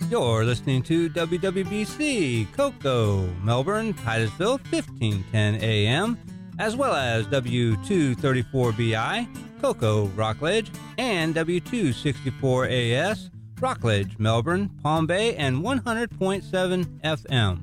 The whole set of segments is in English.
You're listening to WWBC, Cocoa, Melbourne, Titusville, 1510 AM, as well as W234BI, Cocoa, Rockledge, and W264AS, Rockledge, Melbourne, Palm Bay, and 100.7 FM.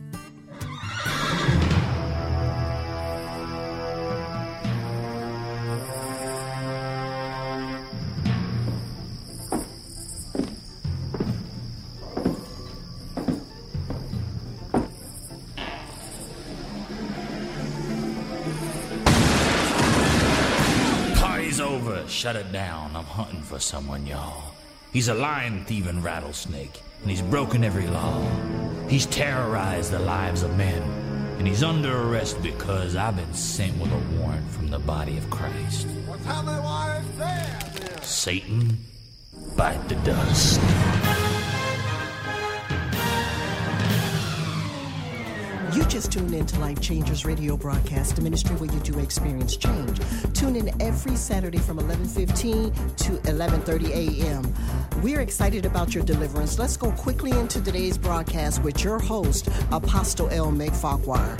Shut it down. I'm hunting for someone, y'all. He's a lion-thieving rattlesnake, and he's broken every law. He's terrorized the lives of men, and he's under arrest because I've been sent with a warrant from the body of Christ. Well, tell me why it's there, then. Satan, bite the dust. You just tuned in to Life Changers Radio Broadcast, a ministry where you do experience change. Tune in every Saturday from 11:15 to 11:30 a.m. We're excited about your deliverance. Let's go quickly into today's broadcast with your host, Apostle L. Meg Farquhar.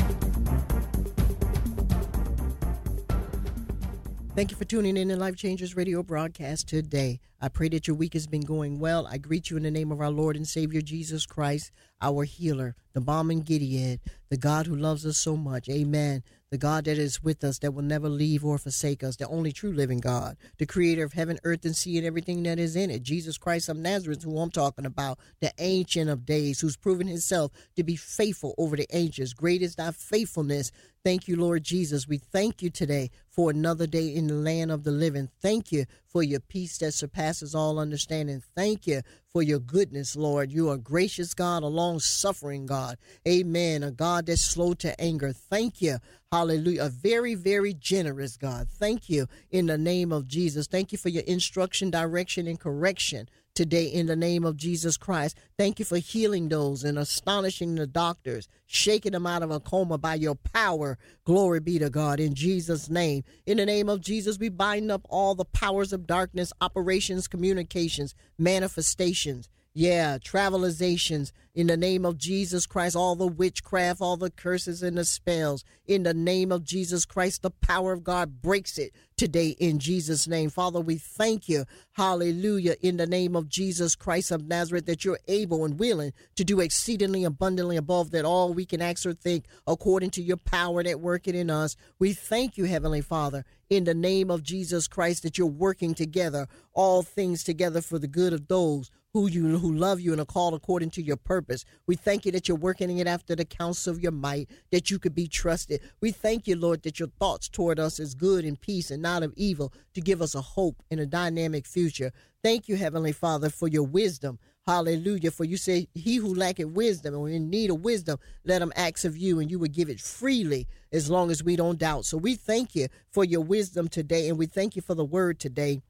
Thank you for tuning in to Life Changers Radio Broadcast today. I pray that your week has been going well. I greet you in the name of our Lord and Savior, Jesus Christ, our healer, the balm in Gilead, the God who loves us so much. Amen. The God that is with us, that will never leave or forsake us, the only true living God, the creator of heaven, earth, and sea, and everything that is in it. Jesus Christ of Nazareth, who I'm talking about, the Ancient of Days, who's proven himself to be faithful over the ancients. Great is thy faithfulness. Thank you, Lord Jesus. We thank you today for another day in the land of the living. Thank you for your peace that surpasses all understanding. Thank you for your goodness, Lord. You are a gracious God, a long-suffering God. Amen. A God that's slow to anger. Thank you. Hallelujah. A very, very generous God. Thank you in the name of Jesus. Thank you for your instruction, direction, and correction today in the name of Jesus Christ. Thank you for healing those and astonishing the doctors, shaking them out of a coma by your power. Glory be to God in Jesus' name. In the name of Jesus, we bind up all the powers of darkness, operations, communications, manifestations. Travelizations in the name of Jesus Christ, all the witchcraft, all the curses and the spells. In the name of Jesus Christ, the power of God breaks it today in Jesus' name. Father, we thank you, hallelujah, in the name of Jesus Christ of Nazareth, that you're able and willing to do exceedingly abundantly above that all we can ask or think according to your power that worketh in us. We thank you, Heavenly Father, in the name of Jesus Christ, that you're working together, all things together for the good of those who love you and are called according to your purpose. We thank you that you're working it after the counsel of your might, that you could be trusted. We thank you, Lord, that your thoughts toward us is good and peace and not of evil, to give us a hope and a dynamic future. Thank you, Heavenly Father, for your wisdom. Hallelujah. For you say, he who lacketh wisdom or in need of wisdom, let him ask of you, and you would give it freely as long as we don't doubt. So we thank you for your wisdom today, and we thank you for the word today.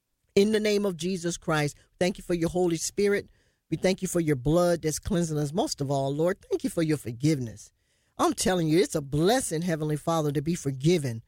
In the name of Jesus Christ, thank you for your Holy Spirit. We thank you for your blood that's cleansing us. Most of all, Lord, thank you for your forgiveness. I'm telling you, it's a blessing, Heavenly Father, to be forgiven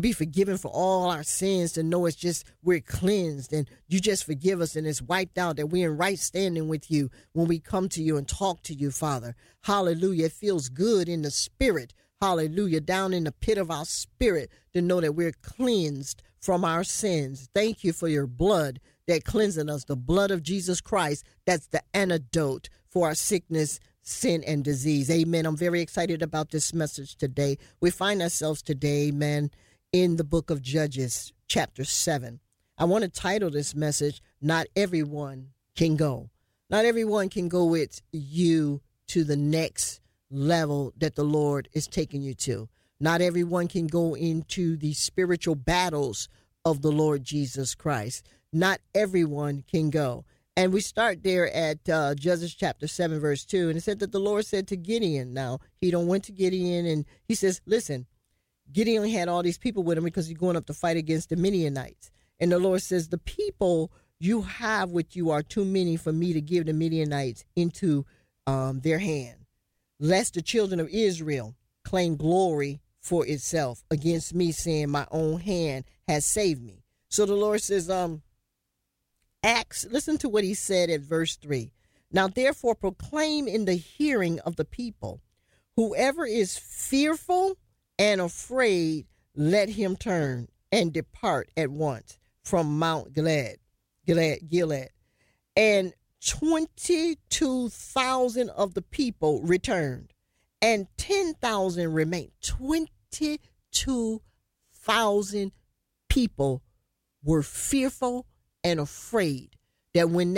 for all our sins, to know it's just we're cleansed and you just forgive us and it's wiped out, that we're in right standing with you when we come to you and talk to you, Father. Hallelujah. It feels good in the spirit. Hallelujah. Down in the pit of our spirit to know that we're cleansed from our sins. Thank you for your blood that cleansing us, the blood of Jesus Christ. That's the antidote for our sickness, sin, and disease. Amen. I'm very excited about this message today. We find ourselves today, amen, in the book of Judges, chapter 7. I want to title this message, Not Everyone Can Go. Not everyone can go with you to the next level that the Lord is taking you to. Not everyone can go into the spiritual battles of the Lord Jesus Christ. Not everyone can go. And we start there at Judges chapter 7, verse 2. And it said that the Lord said to Gideon, now, he went to Gideon and he says, listen, Gideon had all these people with him because he's going up to fight against the Midianites. And the Lord says, the people you have with you are too many for me to give the Midianites into their hand, lest the children of Israel claim glory for itself against me, saying my own hand has saved me. So the Lord says, listen to what he said at verse 3. Now, therefore, proclaim in the hearing of the people, whoever is fearful and afraid, let him turn and depart at once from Mount Gilead. And 22,000 of the people returned, and 10,000 remained. 22,000 people were fearful and afraid. That when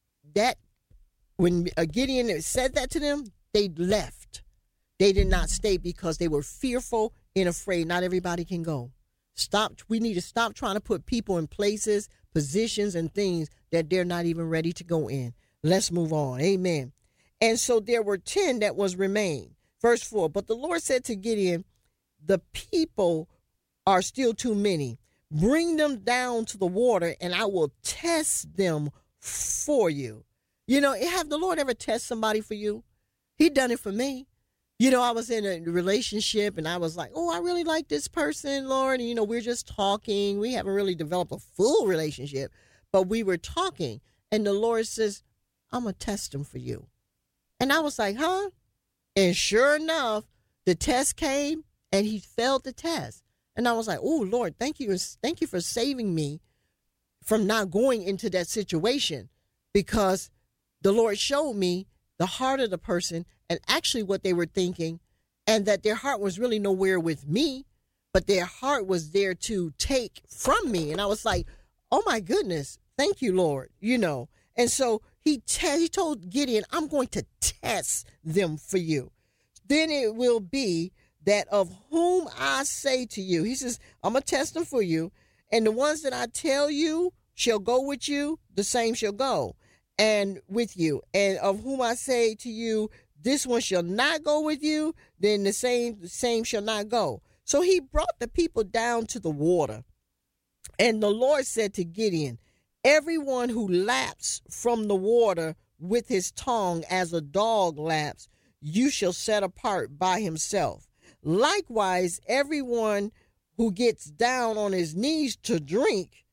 when Gideon said that to them, they left. They did not stay because they were fearful and afraid. Not everybody can go. We need to stop trying to put people in places, positions, and things that they're not even ready to go in. Let's move on. Amen. And so there were 10 that was remained. Verse 4, but the Lord said to Gideon, the people are still too many. Bring them down to the water, and I will test them for you. You know, have the Lord ever test somebody for you? He done it for me. You know, I was in a relationship, and I was like, oh, I really like this person, Lord. And, you know, we're just talking. We haven't really developed a full relationship, but we were talking. And the Lord says, I'm going to test them for you. And I was like, huh? And sure enough, the test came, and he failed the test. And I was like, oh, Lord, thank you. Thank you for saving me from not going into that situation, because the Lord showed me the heart of the person and actually what they were thinking, and that their heart was really nowhere with me, but their heart was there to take from me. And I was like, oh, my goodness. Thank you, Lord. You know, and so he told Gideon, I'm going to test them for you. Then it will be that of whom I say to you, he says, I'm going to test them for you. And the ones that I tell you shall go with you, the same shall go and with you. And of whom I say to you, this one shall not go with you, then the same shall not go. So he brought the people down to the water. And the Lord said to Gideon, everyone who laps from the water with his tongue as a dog laps, you shall set apart by himself. Likewise, everyone who gets down on his knees to drink,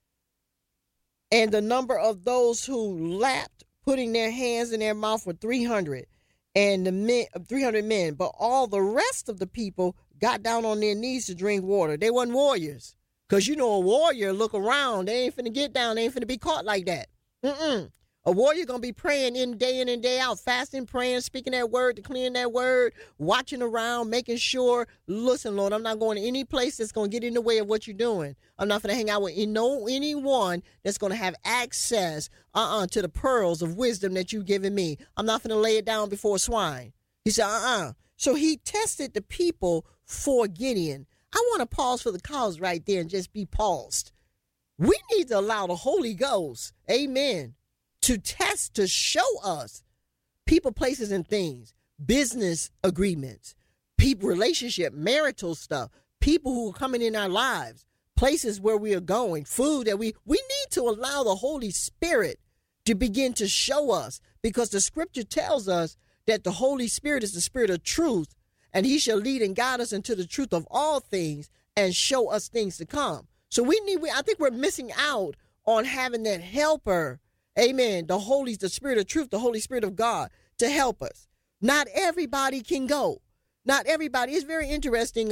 and the number of those who lapped, putting their hands in their mouth, were 300, and the men, 300 men. But all the rest of the people got down on their knees to drink water. They weren't warriors, because you know a warrior look around. They ain't finna get down. They ain't finna be caught like that. A warrior going to be praying in and day out, fasting, praying, speaking that word, declaring that word, watching around, making sure, listen, Lord, I'm not going to any place that's going to get in the way of what you're doing. I'm not going to hang out with anyone that's going to have access to the pearls of wisdom that you've given me. I'm not going to lay it down before swine. He said, So he tested the people for Gideon. I want to pause for the cause right there and just be paused. We need to allow the Holy Ghost, amen, to test, to show us people, places, and things, business agreements, people, relationship, marital stuff, people who are coming in our lives, places where we are going, food that we need to allow the Holy Spirit to begin to show us, because the scripture tells us that the Holy Spirit is the spirit of truth, and he shall lead and guide us into the truth of all things and show us things to come. So I think we're missing out on having that helper. Amen. The spirit of truth, the Holy Spirit of God to help us. Not everybody can go. Not everybody. It's very interesting.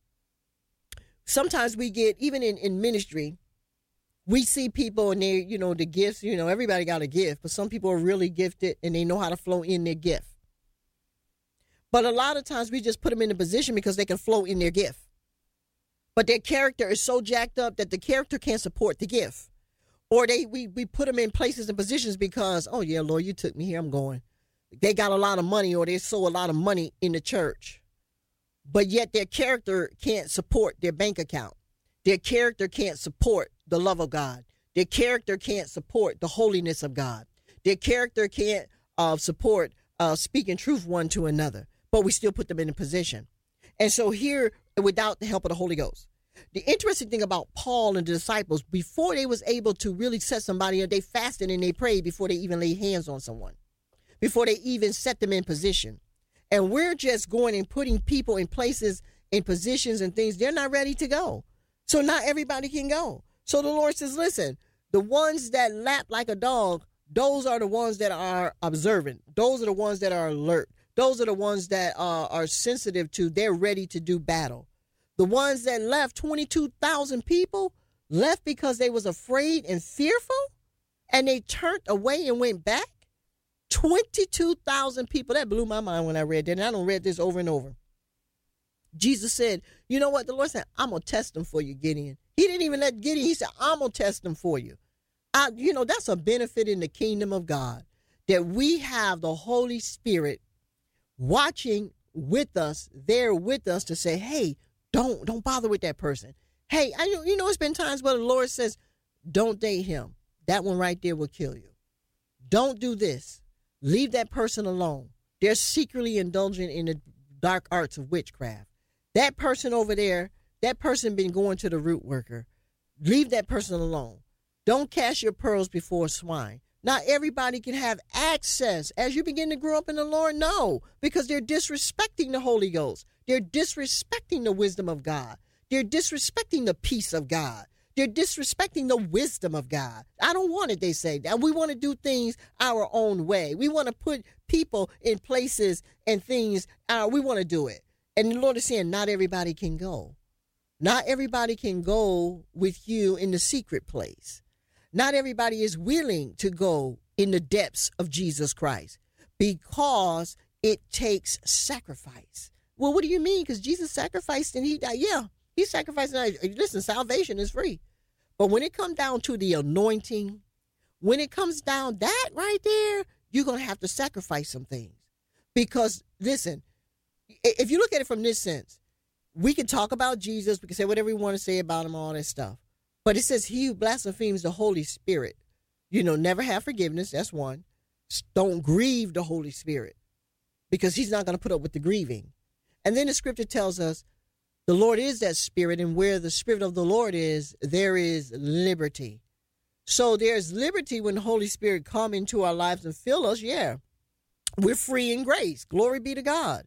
Sometimes we get, even in ministry, we see people and they, the gifts, everybody got a gift, but some people are really gifted and they know how to flow in their gift. But a lot of times we just put them in a position because they can flow in their gift. But their character is so jacked up that the character can't support the gift. Or we put them in places and positions because, oh, yeah, Lord, you took me here, I'm going. They got a lot of money, or they sow a lot of money in the church. But yet their character can't support their bank account. Their character can't support the love of God. Their character can't support the holiness of God. Their character can't support speaking truth one to another. But we still put them in a position. And so here, without the help of the Holy Ghost. The interesting thing about Paul and the disciples, before they was able to really set somebody up, they fasted and they prayed before they even laid hands on someone, before they even set them in position. And we're just going and putting people in places, in positions and things, they're not ready to go. So not everybody can go. So the Lord says, listen, the ones that lap like a dog, Those are the ones that are observant. Those are the ones that are alert. Those are the ones that are sensitive to, they're ready to do battle. The ones that left, 22,000 people, left because they was afraid and fearful, and they turned away and went back. 22,000 people. That blew my mind when I read that, and I done read this over and over. Jesus said, you know what? The Lord said, I'm going to test them for you, Gideon. He didn't even let Gideon. He said, I'm going to test them for you. That's a benefit in the kingdom of God, that we have the Holy Spirit watching with us, there with us to say, hey, don't bother with that person. Hey, it's been times where the Lord says, don't date him. That one right there will kill you. Don't do this. Leave that person alone. They're secretly indulging in the dark arts of witchcraft. That person over there, that person been going to the root worker. Leave that person alone. Don't cast your pearls before swine. Not everybody can have access as you begin to grow up in the Lord. No, because they're disrespecting the Holy Ghost. They're disrespecting the wisdom of God. They're disrespecting the peace of God. They're disrespecting the wisdom of God. I don't want it, they say. We want to do things our own way. We want to put people in places and things. We want to do it. And the Lord is saying, not everybody can go. Not everybody can go with you in the secret place. Not everybody is willing to go in the depths of Jesus Christ because it takes sacrifice. Well, what do you mean? Because Jesus sacrificed and he died. Yeah, he sacrificed. Listen, salvation is free. But when it comes down to the anointing, when it comes down that right there, you're going to have to sacrifice some things. Because, listen, if you look at it from this sense, we can talk about Jesus. We can say whatever we want to say about him, all that stuff. But it says he who blasphemes the Holy Spirit, never have forgiveness. That's one. Don't grieve the Holy Spirit because he's not going to put up with the grieving. And then the scripture tells us the Lord is that spirit, and where the spirit of the Lord is, there is liberty. So there's liberty when the Holy Spirit come into our lives and fill us. Yeah, we're free in grace. Glory be to God.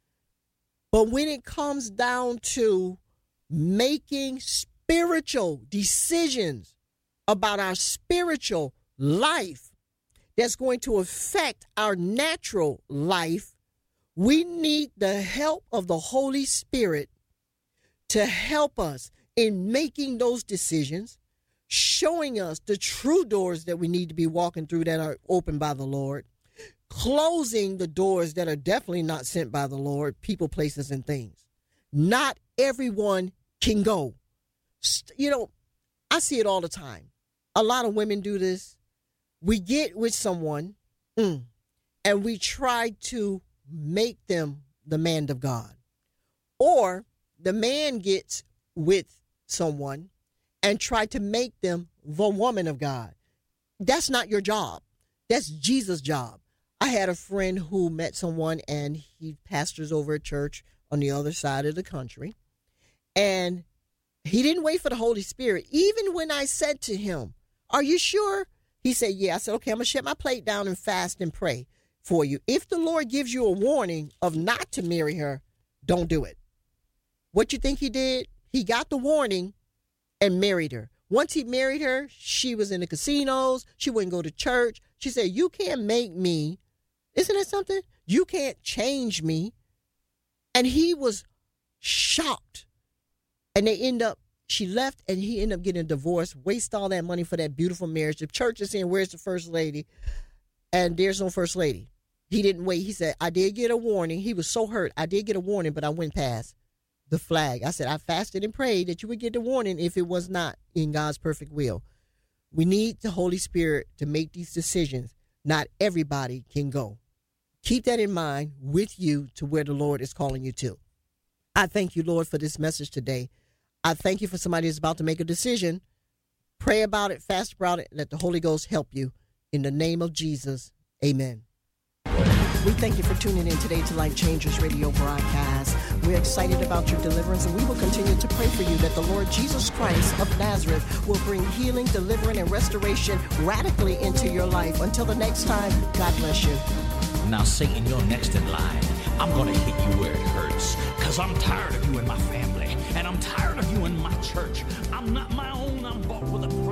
But when it comes down to making spiritual decisions about our spiritual life that's going to affect our natural life, we need the help of the Holy Spirit to help us in making those decisions, showing us the true doors that we need to be walking through that are opened by the Lord, closing the doors that are definitely not sent by the Lord, people, places, and things. Not everyone can go. I see it all the time. A lot of women do this. We get with someone and we try to make them the man of God. Or the man gets with someone and try to make them the woman of God. That's not your job. That's Jesus' job. I had a friend who met someone and he pastors over a church on the other side of the country. And he didn't wait for the Holy Spirit. Even when I said to him, are you sure? He said, yeah. I said, okay, I'm going to shut my plate down and fast and pray for you. If the Lord gives you a warning of not to marry her, don't do it. What you think he did? He got the warning and married her. Once he married her, she was in the casinos. She wouldn't go to church. She said, you can't make me. Isn't that something? You can't change me. And he was shocked. And she left and he ended up getting a divorce, waste all that money for that beautiful marriage. The church is saying, where's the first lady? And there's no first lady. He didn't wait. He said, I did get a warning. He was so hurt. I did get a warning, but I went past the flag. I said, I fasted and prayed that you would get the warning if it was not in God's perfect will. We need the Holy Spirit to make these decisions. Not everybody can go. Keep that in mind with you to where the Lord is calling you to. I thank you, Lord, for this message today. I thank you for somebody who's about to make a decision. Pray about it, fast about it, let the Holy Ghost help you. In the name of Jesus, amen. We thank you for tuning in today to Life Changers Radio broadcast. We're excited about your deliverance, and we will continue to pray for you that the Lord Jesus Christ of Nazareth will bring healing, deliverance, and restoration radically into your life. Until the next time, God bless you. Now, Satan, you're next in line. I'm going to hit you where it hurts, because I'm tired of you and my family, and I'm tired of you and my church. I'm not my own. I'm bought with a price.